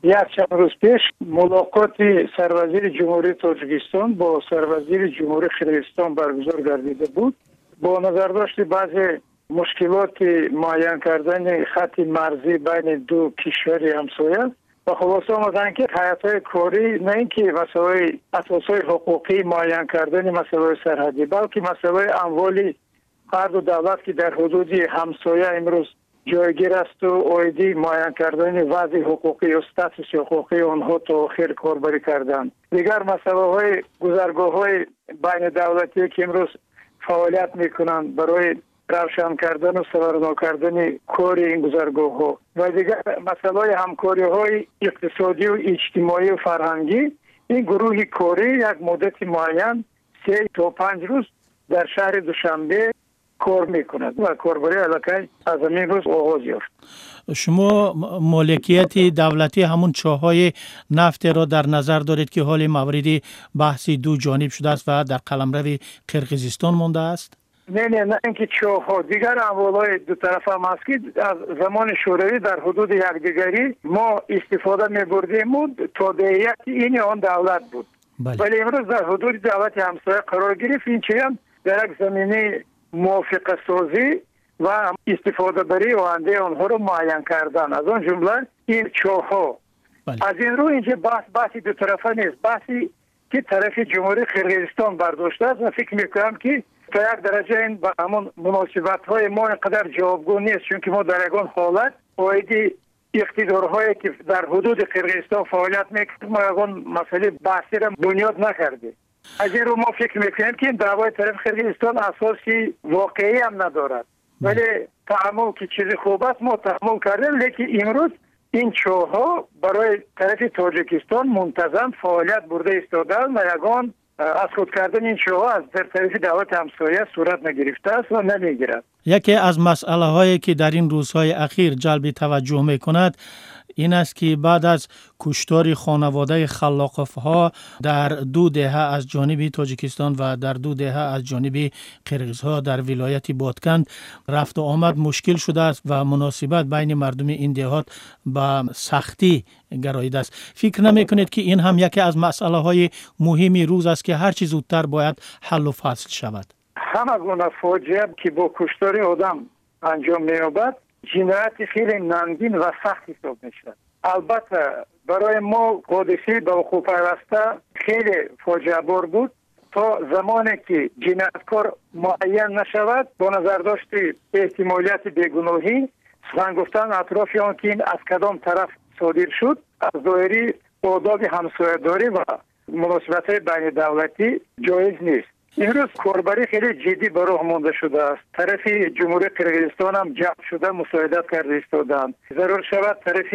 یک چند روز پیش ملاقات سروزیر جمهوری تاجیکستان با سروزیر جمهوری قرقیزستان برگزار گردیده بود. با نظر داشت بعضی مشکلات معین کردن خط مرزی بین دو کشور همسایه و خلاصه آمدن که حیاتهای کاری نه اینکه مسائل اساسهای حقوقی معین کردن مسائل سرحدی، بلکه مسائل اموال هر دو دولت که در حدود همسایه امروز جایگیر است و اویدی معین کردن وضع حقوقی و استاتوس حقوقی آنها تا آخر کاربری کردن. دیگر مسئله های گذرگاه های بین دولتی که امروز فعالیت میکنند برای روشن کردن و سرورنا کردن کار این گذرگاه ها و دیگر مسئله های همکاری های اقتصادی و اجتماعی و فرهنگی، این گروه کاری یک مدت معین 3 تا 5 روز در شهر دوشنبه کار میکند و کاربری علاقه از همین روز آغاز یافت. شما مالکیت دولتی همون چاهای نفت را در نظر دارید که حال موردی بحثی دو جانب شده است و در قلمرو قرقیزستان مانده است؟ نه اینکه چاها دیگر اموالای دو طرف هم هست که از زمان شوروی در حدود یکدیگری ما استفاده می‌بردیم و تابعیت این آن دولت بود. ولی امروز در حدود دولت همسایه قرار گرفت. این چه هم در یک زمینه موافقه سازی و استفاده بری آینده آنها رو معین کردن، از آن جمله این چاها. از این رو اینجا بحثی دو طرفه نیست، بحثی که طرف جمهوری قرقیزستان برداشته است و فکر میکنم که تا یک درجه این با همون مناسبت های ما اینقدر جوابگو نیست، چون که ما در یگان حالت اویدی اقتدارهایی که در حدود قرقیزستان فعالیت میکنیم ما یگان مسئله بحثی را بنیاد نکرده. از این رو ما فکر میکنیم که این دعوای طرف قرقیزستان اساسی واقعی هم ندارد، ولی تحمل که چیز خوب است ما تحمل کردیم. لیکن امروز این چاها برای طرف تاجیکستان منتظم فعالیت برده ایستادند و یگان از خود کردن این چاها از طرف دولت همسایه صورت نگرفته است و نمیگیرد. یکی از مسئله هایی که در این روزهای اخیر جلب توجه میکند این است که بعد از کشتار خانواده خلاقوف ها در 2 دهه از جانب تاجیکستان و در 2 دهه از جانب قرقیزها در ولایت بادکند رفت و آمد مشکل شده است و مناسبت بین مردم این دهات به سختی گراییده است. فکر نمی کنید که این هم یکی از مسئله های مهمی روز است که هر چه زودتر باید حل و فصل شود؟ همه گونه فاجعه که با کشتار آدم انجام می‌یابد جنایت خیلی ننگین و سخت حساب می‌شود. البته برای ما حادثه به وقوع پیوسته خیلی فاجعه بار بود. تا زمانی که جنایتکار معین نشود با نظر داشت احتمالیت بیگناهی سخن گفتن اطراف آن که این از کدام طرف صادر شد از دایره آداب همسایه‌داری و مناسبت‌های بین دولتی جایز نیست. امروز کاربری خیلی جدی به راه مانده شده است. طرف جمهوری قرقیزستان هم جمع شده مساعدت کرده ایستادند. ضرور شود طرف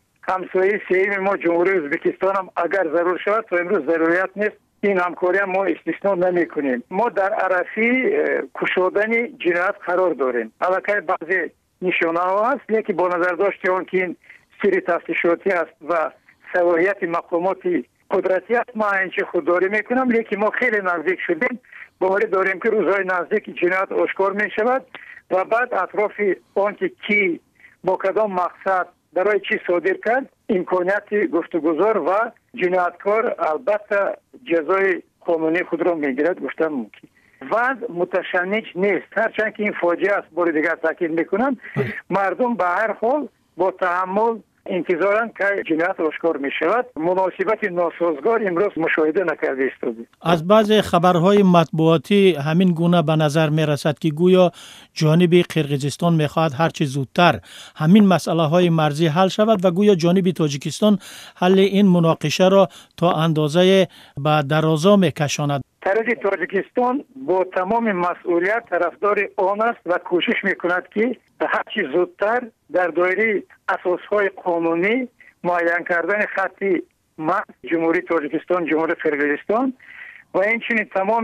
همسایه سوم ما جمهوری ازبکستان هم اگر ضرور شود تا امروز ضروریت نیست این همکاری هم ما استثنا نمی کنیم. ما در عرصه کشادن جنایت قرار داریم. البته بعضی نشانه ها هست لیکن با نظر داشت آن که این سری تفتیشاتی است و صلاحیت مقامات قدرتی است ما اینچه خودداری میکنم، لیکن ما خیلی نزدیک شدیم. باوری داریم که روزهای نزدیک جنایت آشکار می شود و بعد اطراف آن که کی با کدام مقصد برای چی صادر کرد امکانیت گفتگوزار و جنایتکار البته جزای قانونی خود را میگیرد گفتم ممکن. وضع متشنج نیست، هرچند که این فاجعه است. بار دیگر تاکید میکنم مردم به هر حال با تحمل انتظارن که جنایت آشکار می شود. مناسبت ناسازگار امروز مشاهده نکرده ایستادیم. از بعض خبرهای مطبوعاتی همین گونه به نظر می رسد که گویا جانب قرقیزستان می خواهد هرچه زودتر همین مسئله های مرزی حل شود و گویا جانب تاجیکستان حل این مناقشه را تا اندازه به درازا می کشاند. طرف تاجیکستان با تمام مسئولیت طرفدار آن است و کوشش می کند که هرچی زودتر در دایره اساسهای قانونی معین کردن خطی مرز جمهوری تاجیکستان جمهوری قرقیزستان و اینچنین تمام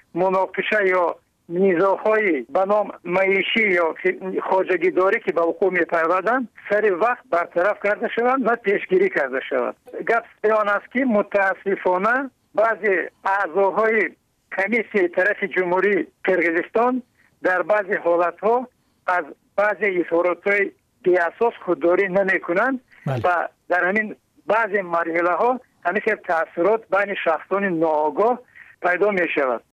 مناقشه یا نزاع‌های به نام معیشی یا خواجگی داری که به وقوع می‌پیوندند سر وقت برطرف کرده شوند و پیشگیری کرده شود. گپ آن است که متاسفانه بعضی اعضاهای کمیسیون طرف جمهوری قرقیزستان در بعضی حالت‌ها از بعضی اظهارات‌های بی اساس خودداری نمی‌کنند و در همین بعضی مرحله ها همیشه تاثیرات بین شخصان ناآگاه پیدا می شود.